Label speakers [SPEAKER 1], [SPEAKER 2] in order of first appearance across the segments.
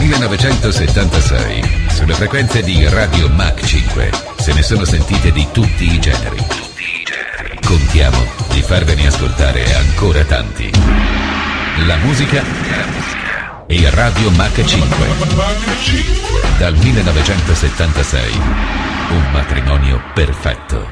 [SPEAKER 1] 1976, sulle frequenze di Radio Mach 5, se ne sono sentite di tutti i generi. Contiamo di farvene ascoltare ancora tanti. La musica e Radio Mach 5. Dal 1976, un matrimonio perfetto.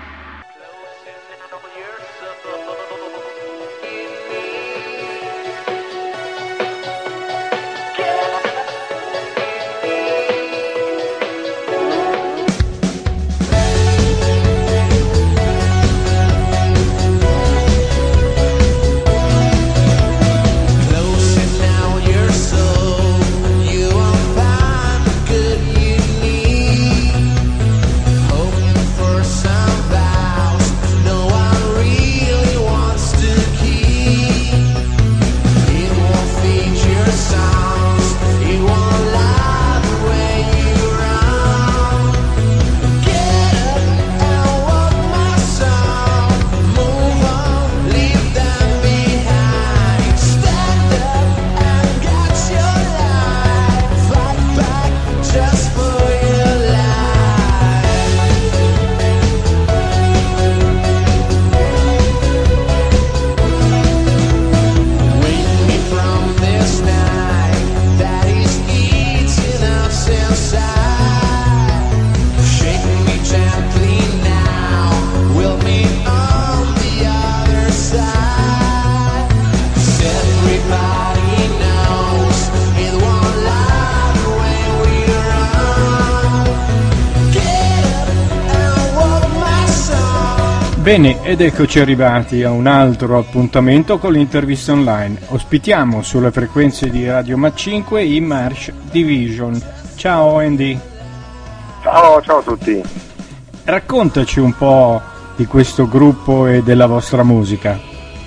[SPEAKER 2] Bene, ed eccoci arrivati a un altro appuntamento con l'intervista online. Ospitiamo sulle frequenze di Radio Mach 5 i Marsh Division. Ciao Andy.
[SPEAKER 3] Ciao a tutti.
[SPEAKER 2] Raccontaci un po' di questo gruppo e della vostra musica.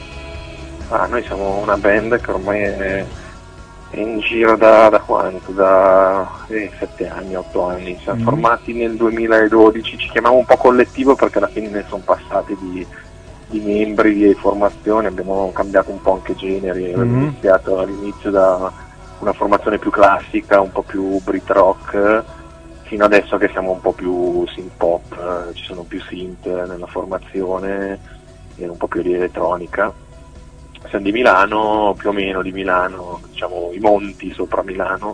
[SPEAKER 3] Noi siamo una band che ormai è in giro da quanto? Da 7 anni, 8 anni. Siamo formati nel 2012, ci chiamiamo un po' collettivo perché alla fine ne sono passati di membri, di formazioni, abbiamo cambiato un po' anche generi, abbiamo iniziato all'inizio da una formazione più classica, un po' più Brit rock, fino adesso che siamo un po' più synth pop, ci sono più synth nella formazione e un po' più di elettronica. Siamo di Milano, più o meno di Milano, diciamo i monti sopra Milano,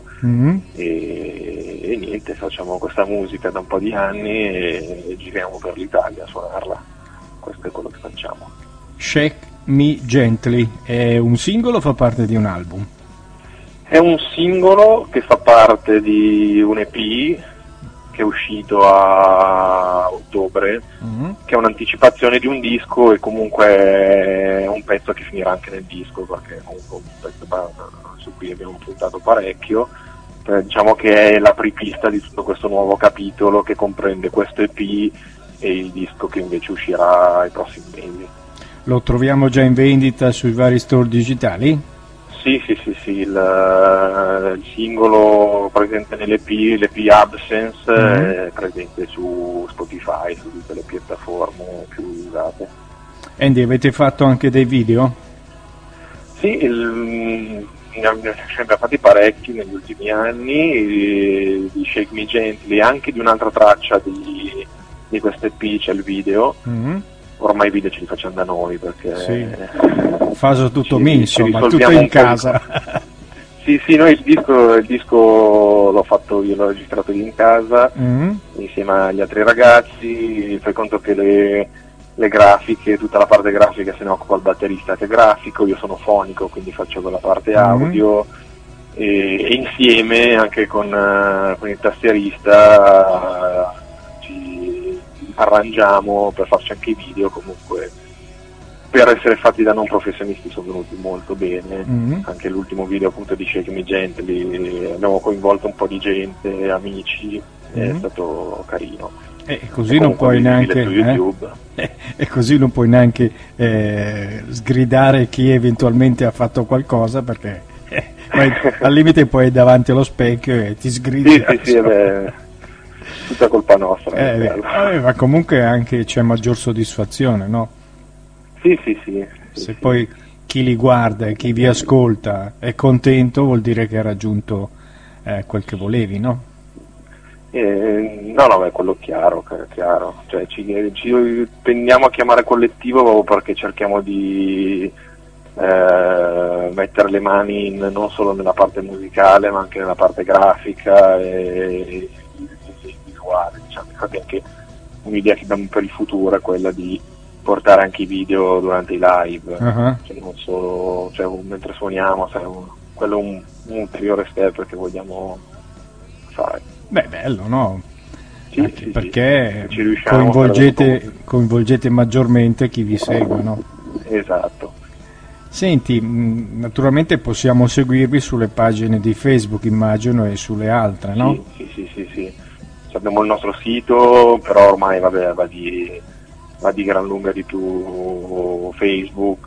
[SPEAKER 3] e niente, facciamo questa musica da un po' di anni e giriamo per l'Italia a suonarla. Questo è quello che facciamo.
[SPEAKER 2] Shake Me Gently è un singolo o fa parte di un album?
[SPEAKER 3] È un singolo che fa parte di un EP che è uscito a ottobre, che è un'anticipazione di un disco e comunque è un pezzo che finirà anche nel disco, perché è comunque un pezzo su cui abbiamo puntato parecchio. Diciamo che è l'apripista di tutto questo nuovo capitolo che comprende questo EP e il disco che invece uscirà ai prossimi mesi.
[SPEAKER 2] Lo troviamo già in vendita sui vari store digitali?
[SPEAKER 3] Sì, il singolo presente nell'EP, l'EP Absence, è presente su Spotify, su tutte le piattaforme più usate.
[SPEAKER 2] Andy, avete fatto anche dei video?
[SPEAKER 3] Sì, ne abbiamo sempre fatti parecchi negli ultimi anni, di Shake Me Gently, anche di un'altra traccia di questo EP c'è il video. Ormai i video ce li facciamo da noi perché
[SPEAKER 2] faso tutto insomma, tutto in casa.
[SPEAKER 3] Sì, noi il disco l'ho fatto io, l'ho registrato io in casa insieme agli altri ragazzi. Fai conto che le grafiche, tutta la parte grafica se ne occupa il batterista che è grafico, io sono fonico quindi faccio quella parte audio e insieme anche con il tastierista arrangiamo per farci anche i video. Comunque per essere fatti da non professionisti sono venuti molto bene. Anche l'ultimo video appunto di Shake Me Gently abbiamo coinvolto un po' di gente, amici, è stato carino.
[SPEAKER 2] E così non puoi neanche e così non puoi neanche sgridare chi eventualmente ha fatto qualcosa, perché al limite poi davanti allo specchio e ti sgridi.
[SPEAKER 3] Sì, tutta colpa nostra.
[SPEAKER 2] Ma comunque anche c'è maggior soddisfazione, no?
[SPEAKER 3] Sì.
[SPEAKER 2] Se poi chi li guarda e chi vi ascolta è contento, vuol dire che ha raggiunto quel che volevi, no?
[SPEAKER 3] No, beh, quello chiaro. Cioè, ci tendiamo a chiamare collettivo perché cerchiamo di mettere le mani non solo nella parte musicale ma anche nella parte grafica e visuale, diciamo. Infatti anche un'idea che abbiamo per il futuro è quella di portare anche i video durante i live, cioè non solo, cioè, mentre suoniamo, quello è un ulteriore step che vogliamo fare.
[SPEAKER 2] Beh, bello, no?
[SPEAKER 3] Sì,
[SPEAKER 2] perché
[SPEAKER 3] sì.
[SPEAKER 2] coinvolgete maggiormente chi vi segue, no?
[SPEAKER 3] Esatto.
[SPEAKER 2] Senti, naturalmente possiamo seguirvi sulle pagine di Facebook, immagino, e sulle altre, no?
[SPEAKER 3] Sì. Abbiamo il nostro sito, però ormai va di gran lunga di più Facebook,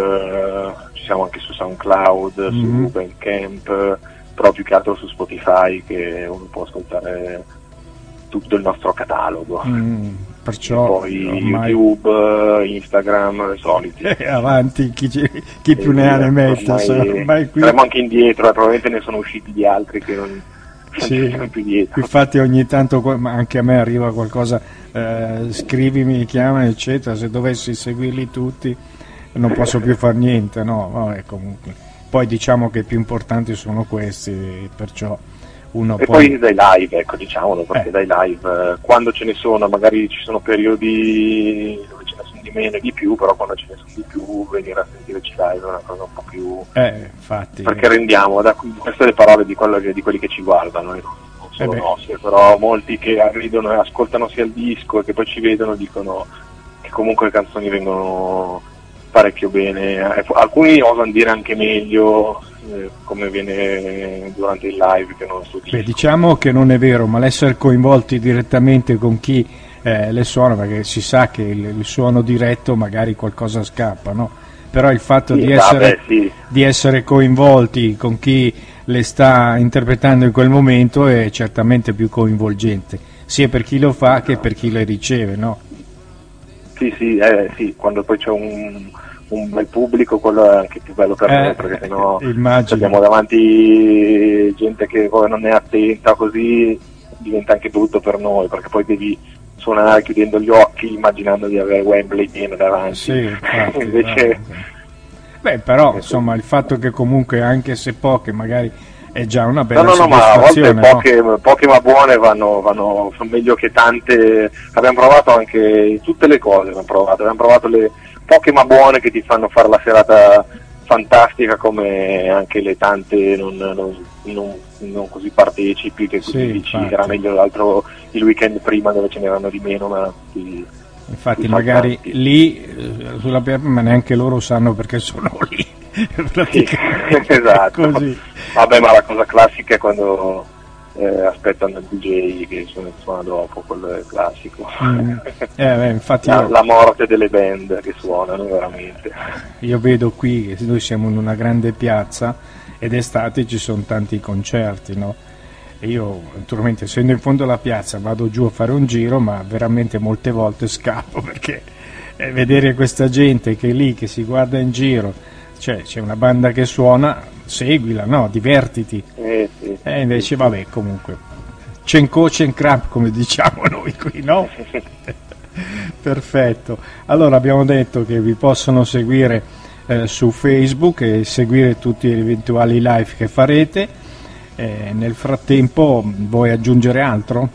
[SPEAKER 3] ci siamo anche su SoundCloud, su Bandcamp, però più che altro su Spotify, che uno può ascoltare tutto il nostro catalogo.
[SPEAKER 2] Perciò
[SPEAKER 3] poi ormai... YouTube, Instagram, le solite.
[SPEAKER 2] Avanti, chi più ne ha ne metta.
[SPEAKER 3] Ormai qui... Saremo anche indietro, probabilmente ne sono usciti di altri che non sono più dietro.
[SPEAKER 2] Infatti ogni tanto anche a me arriva qualcosa, scrivimi, chiamami, eccetera, se dovessi seguirli tutti non posso più far niente, no? Vabbè, comunque. Poi diciamo che i più importanti sono questi, perciò uno
[SPEAKER 3] e poi dai live, ecco, diciamolo, perché dai live, quando ce ne sono, magari ci sono periodi dove ce ne sono di meno e di più, però quando ce ne sono di più venire a sentirci live è una cosa un po' più...
[SPEAKER 2] infatti.
[SPEAKER 3] Perché rendiamo, queste le parole di quelli che ci guardano, non solo nostre, però molti che arrivano e ascoltano sia il disco e che poi ci vedono dicono che comunque le canzoni vengono parecchio bene, alcuni osano dire anche meglio come viene durante il live che non sul disco.
[SPEAKER 2] Diciamo che non è vero, ma l'essere coinvolti direttamente con chi le suona, perché si sa che il suono diretto magari qualcosa scappa, no? Però il fatto di essere coinvolti con chi le sta interpretando in quel momento è certamente più coinvolgente, sia per chi lo fa che per chi le riceve, no?
[SPEAKER 3] Sì, quando poi c'è un bel pubblico, quello è anche più bello per noi, perché sennò abbiamo davanti gente che non è attenta, così diventa anche brutto per noi, perché poi devi suonare chiudendo gli occhi immaginando di avere Wembley pieno davanti.
[SPEAKER 2] Sì, infatti,
[SPEAKER 3] invece
[SPEAKER 2] però insomma il fatto che comunque anche se poche magari è già una bella soddisfazione.
[SPEAKER 3] Ma a volte poche ma buone sono meglio che tante. Abbiamo provato anche tutte le cose, abbiamo provato le poche ma buone che ti fanno fare la serata fantastica, come anche le tante non così partecipi, che così dici che era meglio il weekend prima dove ce n'erano di meno, ma
[SPEAKER 2] infatti magari lì sulla piazza, ma neanche loro sanno perché sono lì.
[SPEAKER 3] Esatto.
[SPEAKER 2] Così.
[SPEAKER 3] Vabbè, ma la cosa classica è quando aspettano il DJ che suona dopo, quello è classico.
[SPEAKER 2] Infatti
[SPEAKER 3] la morte delle band che suonano veramente.
[SPEAKER 2] Io vedo qui che noi siamo in una grande piazza ed estate ci sono tanti concerti, no? E io naturalmente, essendo in fondo alla piazza, vado giù a fare un giro, ma veramente molte volte scappo, perché vedere questa gente che è lì, che si guarda in giro, cioè c'è una banda che suona, seguila, no? Divertiti.
[SPEAKER 3] Sì.
[SPEAKER 2] Invece vabbè, comunque cenco cencrap, come diciamo noi qui, no? Perfetto. Allora abbiamo detto che vi possono seguire su Facebook e seguire tutti gli eventuali live che farete. Nel frattempo vuoi aggiungere altro?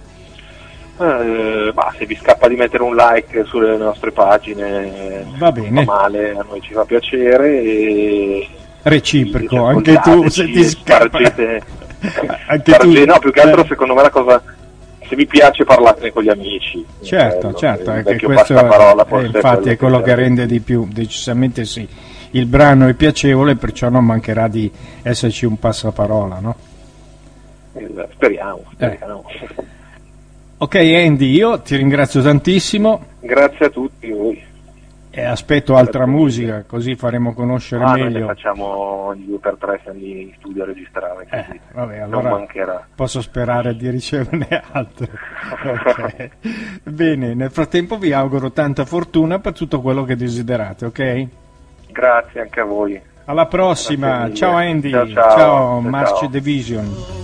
[SPEAKER 3] Se vi scappa di mettere un like sulle nostre pagine,
[SPEAKER 2] va bene,
[SPEAKER 3] non fa male, a noi ci fa piacere, e
[SPEAKER 2] reciproco, anche tu se ti scappa
[SPEAKER 3] anche tu, no, più che altro secondo me la cosa, se vi piace parlatene con gli amici,
[SPEAKER 2] certo,
[SPEAKER 3] anche
[SPEAKER 2] questo
[SPEAKER 3] passaparola,
[SPEAKER 2] infatti è quello che rende di più, decisamente sì. Il brano è piacevole, perciò non mancherà di esserci un passaparola, no?
[SPEAKER 3] Speriamo.
[SPEAKER 2] Ok Andy, io ti ringrazio tantissimo.
[SPEAKER 3] Grazie a tutti voi.
[SPEAKER 2] E aspetto altra musica, così faremo conoscere meglio.
[SPEAKER 3] Noi ne facciamo ogni 2 per 3 anni in studio a registrare, così
[SPEAKER 2] vabbè, allora
[SPEAKER 3] non mancherà.
[SPEAKER 2] Posso sperare di riceverne altre. Okay. Bene, nel frattempo vi auguro tanta fortuna per tutto quello che desiderate, ok?
[SPEAKER 3] Grazie anche a voi.
[SPEAKER 2] Alla prossima, ciao Andy,
[SPEAKER 3] ciao
[SPEAKER 2] March Division.